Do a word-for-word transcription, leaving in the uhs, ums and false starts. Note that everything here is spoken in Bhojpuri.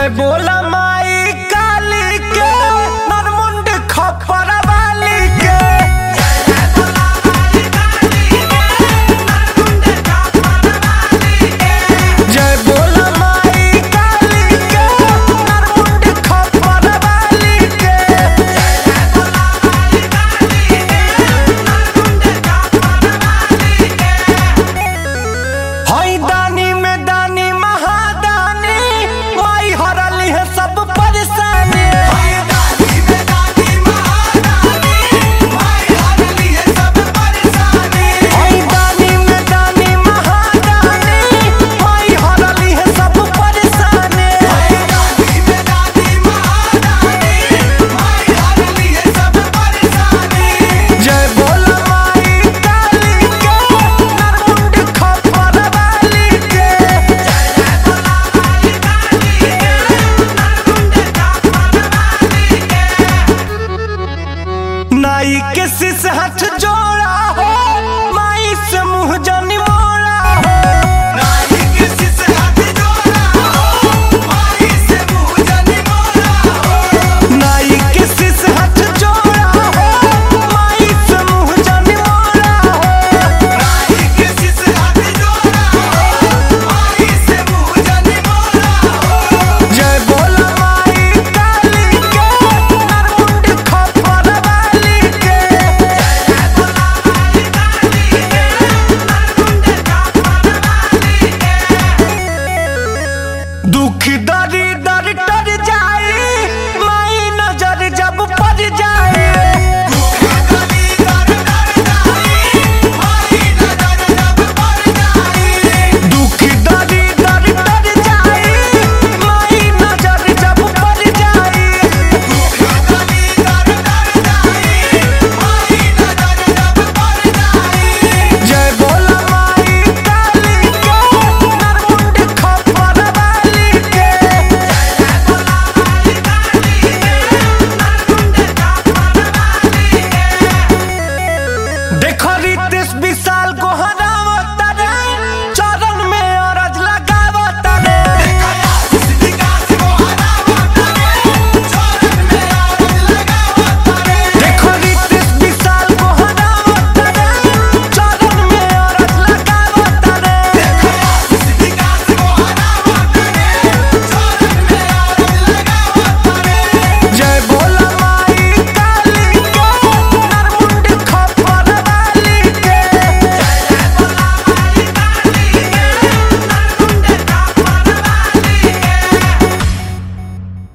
जय बोला माई काली के नरमुंड खप्पर वाली के। जय बोला माई काली के नरमुंड खप्पर वाली के। जय बोला माई काली के नरमुंड खप्पर वाली के। जय बोला माई काली के नरमुंड खप्पर वाली के। हई दानी में दानी महादानी माई हरली है सब परेशानी। हई दानी में दानी महादानी माई हरली है सब परेशानी। हई दानी में दानी महादानी माई हरली है सब परेशानी। हई दानी में दानी महादानी माई हरली है सब परेशानी। जय बोला माई काली के नरमुंड खप्पर वाली के। जय बोला माई काली के नरमुंड खप्पर वाली के। नाई के शीश हट जो